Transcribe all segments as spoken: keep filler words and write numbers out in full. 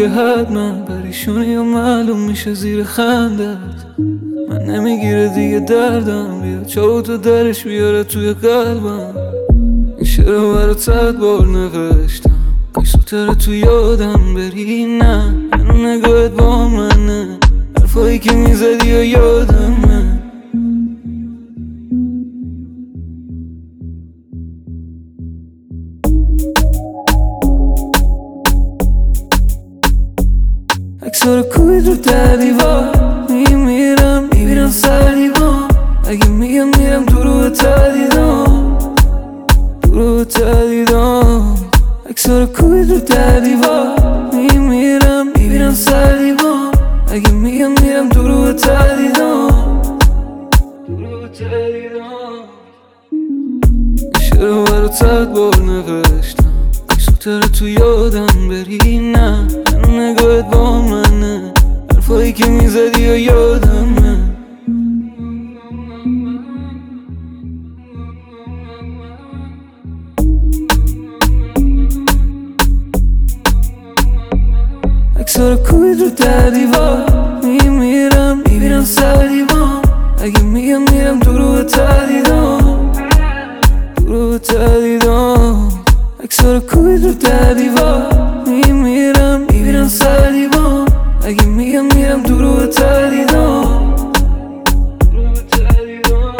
دیگه حتما پریشونی یا معلوم میشه زیر خندت. من نمیگیره دیگه دردم، بیا چاو تو درش بیاره توی قلبم. این شعر برات صد بار نوشتم، کاش زودتر تو یادم بری. نه منو نگاهت با منه، حرفایی که میزدی یا یادمه. اکسار کوبید رو در دیوار، میمیرم میبینم سر دیوار. اگه میگم میرم تو رو تردیدم، تو رو تردیدم. اکسار کوبید رو در دیوار، میمیرم میبینم سر دیوار. اگه میگم میرم تو رو تردیدم، تو رو تردیدم. شعر برات صد بار نوشتم، کاش زودتر تو یادم بری. نه منو نگاهت با منه، حرفایی که میزدی یا یادمه. اکسار کوبید رو در دیوار، میمیرم میبینم سر دیوار. اگه میگم میرم تو رو تردیدم، تو رو تردیدم. اکسار کوبید رو در دیوار، میمیرم میبینم سر دیوار. اگه میگم میرم تو رو تردیدم، تو رو تردیدم.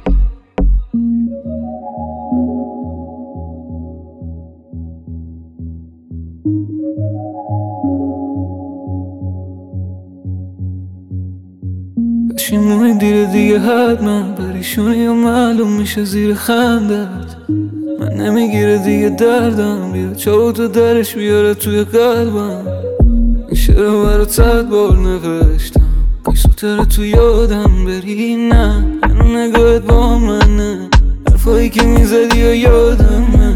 پشیمونی دیره دیگه حتما پریشونی یا معلوم میشه زیر خندت. من نمیگیره دیگه دردم، بیا چاو تو درش بیاره توی قلبم. این شعر برات صد بار نوشتم، کاش زودتر تو یادم بری. نه منو نگاهت با منه، حرفایی که میزدی یا یادمه.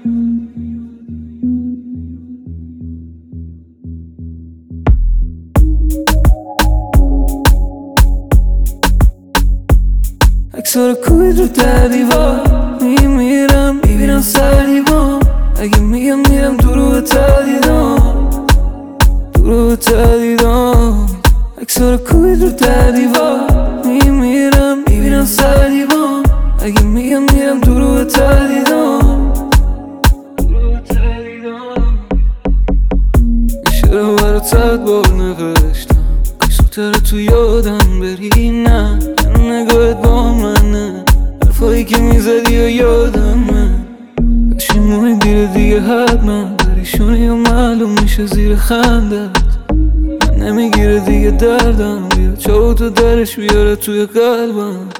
اکسار کوبید رو در دیوار، میمیرم میبینم سر دیوار. اگه میگم میرم تو رو تردیدم، تو رو تردیدم. اکسار کوبید رو در دیوار، میمیرم میبینم سر دیوار. اگه میگم میرم تو رو تردیدم، تو رو تردیدم. شعر برات صد بار نوشتم، کاش زودتر تو یادم بری. نه منو نگاهت با منه، حرفایی که میزدی یا یادمه. پشیمونی دیره دیگه حتما پریشونی یا معلوم میشه زیر خندت. من نمیگیره دیگه دردم، بیا چاو تو درش بیاره توی قلبم.